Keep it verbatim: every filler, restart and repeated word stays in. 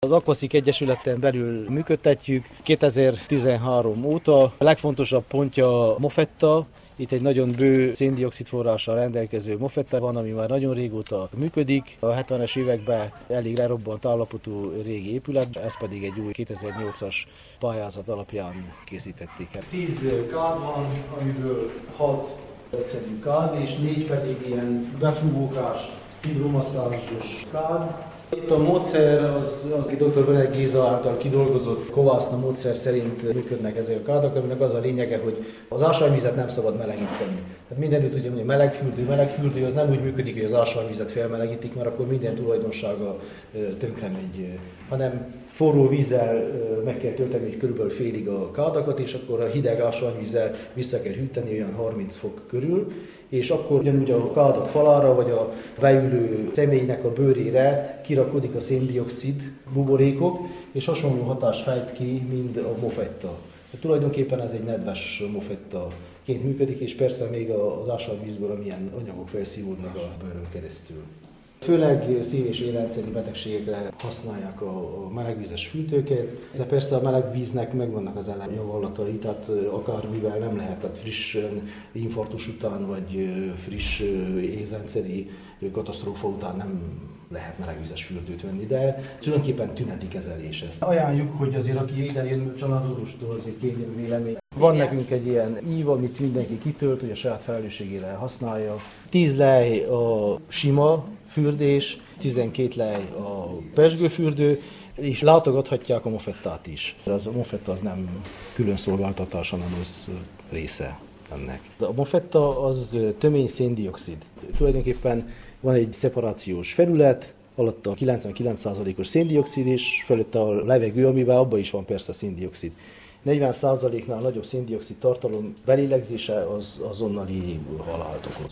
Az Aquaszik Egyesületen belül működtetjük kétezer-tizenhárom óta. A legfontosabb pontja a mofetta. Itt egy nagyon bő szén-dioxid forrással rendelkező mofetta van, ami már nagyon régóta működik. A hetvenes években elég lerobbant állapotú régi épület, ez pedig egy új kétezer-nyolcas pályázat alapján készítették el. Tíz kád van, amiből hat egyszerű kád, és négy pedig ilyen befúvókás, hidromasszázsos kád. Itt a módszer az, az dr. Benedek Géza által kidolgozott kovászna módszer szerint működnek ezek a kádak, aminek az a lényege, hogy az ásványvizet nem szabad melegíteni. Tehát mindenütt ugye mondja melegfürdő, melegfürdő az nem úgy működik, hogy az ásványvizet felmelegítik, mert akkor minden tulajdonsága tönkre megy, hanem forró vízzel meg kell tölteni, hogy körülbelül félig a kádakat, és akkor a hideg ásványvízzel vissza kell hűteni olyan harminc fok körül, és akkor ugyanúgy a kádak falára, vagy a beülő személynek a bőrére kirakodik a szén-dioxid buborékok, és hasonló hatást fejt ki, mint a mofetta. De tulajdonképpen ez egy nedves mofettaként működik, és persze még az ásványvízből amilyen anyagok felszívódnak a bőrön keresztül. Főleg szív- és érrendszeri betegségekre használják a melegvízes fűtőket, de persze a melegvíznek megvannak az ellenjavallatai, tehát akármivel nem lehet, tehát friss infarktus után vagy friss érrendszeri katasztrófa után nem lehet melegvízes fürdőt venni, de tulajdonképpen tüneti kezelés ez. Ajánljuk, hogy azért aki ide jön családorvostól, azért kérjen vélemény. Van nekünk egy ilyen ív, amit mindenki kitölt, hogy a saját felelősségére használja. tíz lej a sima fürdés, tizenkét lej a pezsgőfürdő, és látogathatják a mofettát is. Az a mofetta az nem külön szolgáltatás, hanem az része ennek. A mofetta az tömény szén-dioxid. Tulajdonképpen van egy szeparációs felület, alatt a kilencvenkilenc százalékos szén-dioxid, és fölött a levegő, amiben abban is van persze szén-dioxid. negyven százaléknál nagyobb szén-dioxid tartalom belélegzése az azonnali halált okoz.